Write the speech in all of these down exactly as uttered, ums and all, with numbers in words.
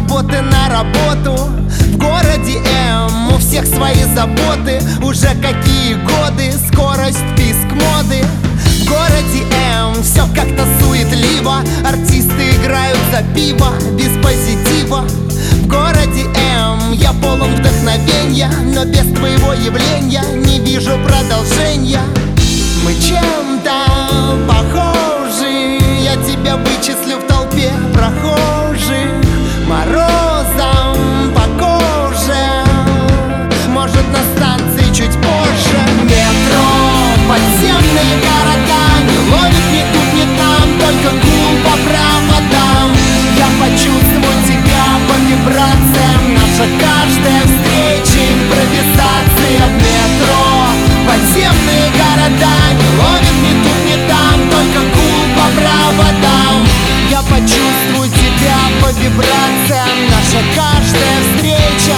работы на работу. В городе М у всех свои заботы. Уже какие годы, скорость, писк моды. В городе М все как-то суетливо. Артисты играют за пиво, без позитива. В городе М я полон вдохновенья, но без твоего явления не вижу продолжения. Мы чем-то похожи, я тебя вычислю в толпе прохожих. Морозом по коже, может, на станции чуть позже. Метро, подземные города, не ловит ни тут, ни там, только гул по проводам. Я почувствую тебя по вибрациям, наша каждая встреча импровизация. В метро, подземные города, не ловит ни тут, ни там, только гул по проводам. Я почувствую тебя по вибрациям, наша каждая встреча.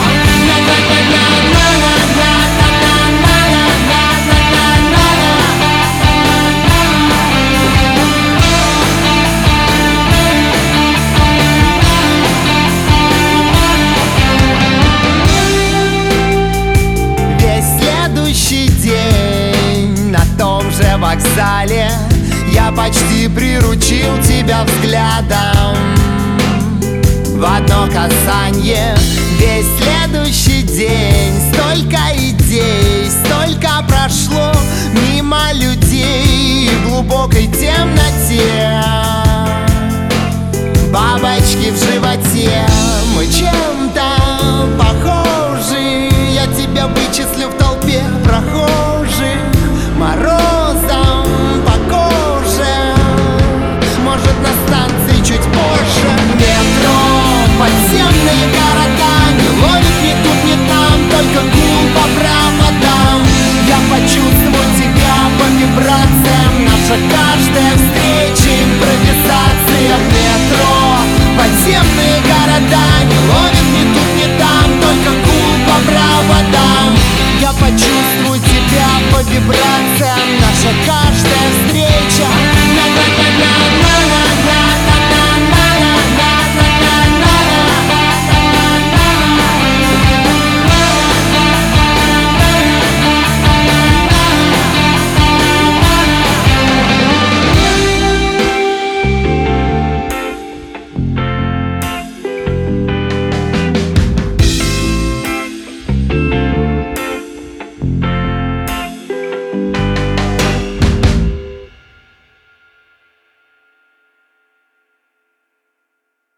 Весь следующий день на том же вокзале я почти приручил тебя взглядом в одно касанье. Весь следующий день столько идей, столько прошло мимо людей в глубокой темноте. Бабочки в животе, мы чем-то